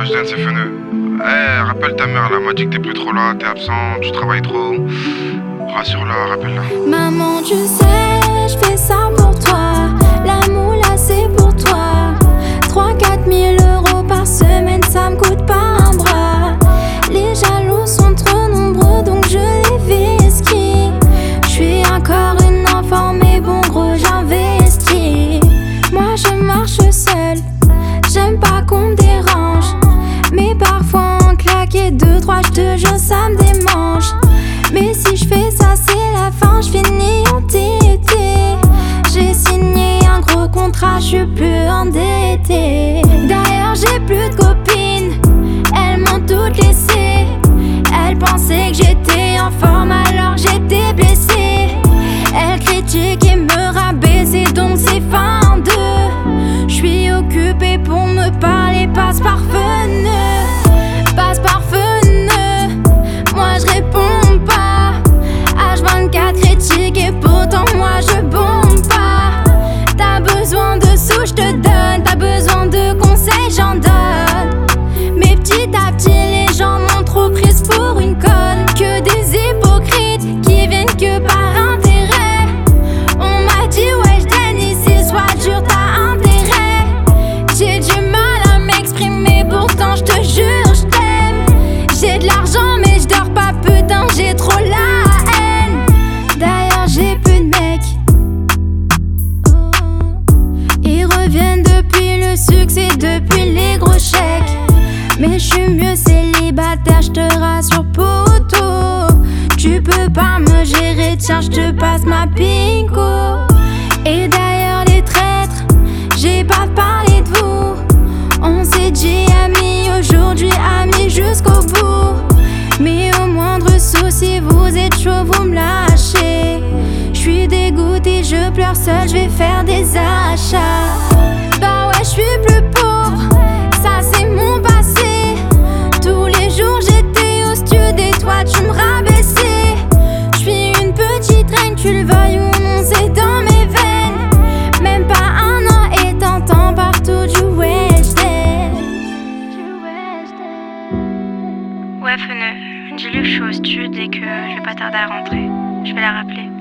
Weshden, c'est Feneux. Eh, rappelle ta mère, elle m'a dit que t'es plus trop là, t'es absent, tu travailles trop. Rassure-la, rappelle-la. Maman, tu sais, je fais ça pour toi. La moula, c'est pour toi. 3-4 000 € par semaine, ça me coûte pas un bras. Les jaloux sont trop nombreux, donc je les vesquille. Je suis encore une enfant, mais bon, gros, j'investis. Moi, je marche seule, j'aime pas qu'on me dérange. Mais parfois, en claquer 2-3, je te jure, ça me démange. Mais si je fais ça, c'est la fin, je finis entêtée. J'ai signé un gros contrat, je suis plus endettée. D'ailleurs, j'ai plus de copines, elles m'ont toutes laissé. Elles pensaient que j'étais en forme alors que j'étais blessée. Elles critiquent et me rabaissent, donc c'est fin d'eux. Je suis occupée pour me parler, passe par Feneux. Passe par Feneux, moi je réponds pas. H24 critique et pourtant moi je bombe pas. T'as besoin de sous, je te donne. T'as besoin de conseils, j'en donne. Mais petit à petit les gens m'ont trop prise pour une conne. Que des hypocrites qui viennent que par intérêt. On m'a dit Weshden ici soit dur, t'as intérêt. J'ai du mal à m'exprimer, pourtant je te jure je t'aime. J'ai de l'argent mais je dors pas, putain j'ai trop la haine. D'ailleurs j'ai plus de mecs, ils reviennent depuis le succès, depuis les gros chèques. Mais je suis mieux célibataire, je te rassure poto. Tu peux pas me gérer, tiens je te passe ma pinko. Et d'ailleurs les traîtres, j'ai pas parlé de vous. On s'est dit amis, aujourd'hui amis jusqu'au bout. Mais au moindre souci, vous êtes chaud, vous me lâchez. J'suis dégoûtée, je pleure seule, j'vais faire des achats. Bah ouais, j'suis plus pauvre, ça c'est mon passé. Tous les jours j'étais au stud et toi tu me rabaissais. J'suis une petite reine, tu le veuilles ou non, c'est dans mes veines. Même pas un an et t'entends partout du Weshden. Ouais, Feneux, dis-lui que je suis au stud et que je vais pas tarder à rentrer. Je vais la rappeler.